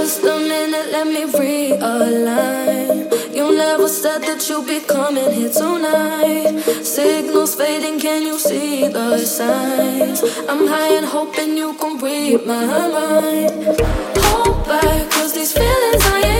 Just a minute, let me realign. You never said that you'd be coming here tonight. Signals fading, can you see the signs? I'm high and hoping you can read my mind. Hold back, 'cause these feelings I